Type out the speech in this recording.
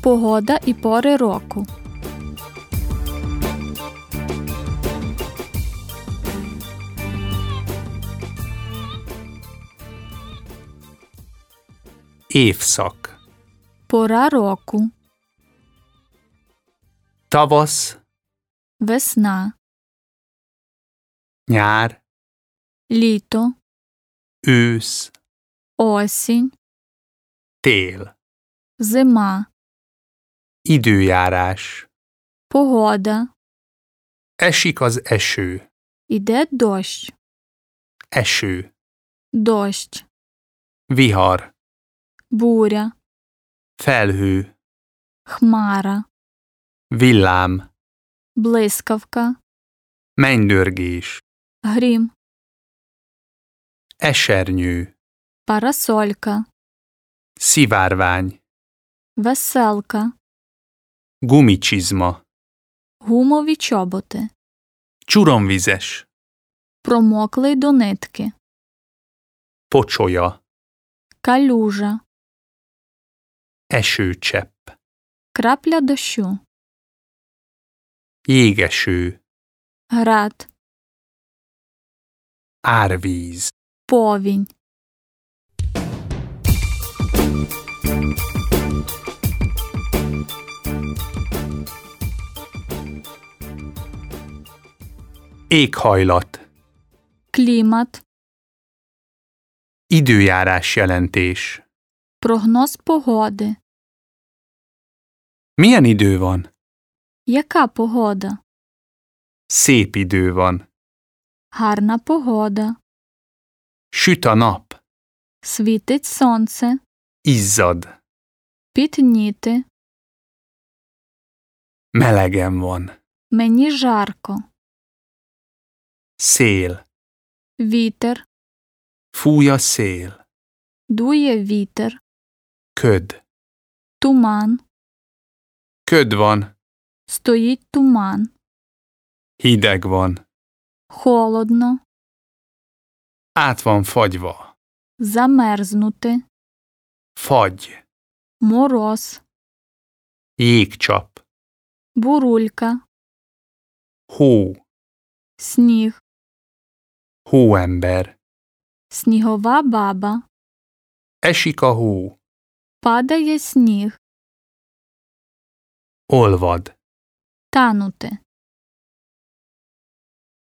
Погода і пори року. Évszak. Пора року. Tavasz, Весна. nyár, Літо. ősz, Осінь. tél. Зима. Időjárás. Погода. Esik az eső. Іде дощ. Eső. Дощ. Vihar. Буря. Felhő. Хмара. Villám. Блискавка. Mennydörgés. Грім. Esernyő. Парасолька. Szivárvány. Веселка. Gumicsizma. Гумові чоботи. Csuromvizes. Промоклий до нитки. Pocsolya. Калюжа. Esőcsepp. Крапля дощу. Jégeső. Град. Árvíz. Повінь. Éghajlat. Клімат. Időjárás jelentés. Прогноз погоди. Milyen idő van? Яка погода? Szép idő van. Гарна погода. Süt a nap. Світить сонце. Izzad. Пітніти. Melegen van. Мені жарко. Szél. Вітер. Fúj a szél. Дує вітер. Köd. Туман. Köd van. Стоїть туман. Hideg van. Холодно. Át van fagyva. Замерзнути. Fagy. Мороз. Jégcsap. Бурулька. Hó. Сніг. Hóember. Снігова баба. Esik a hó. Падає сніг. Olvad. Танути.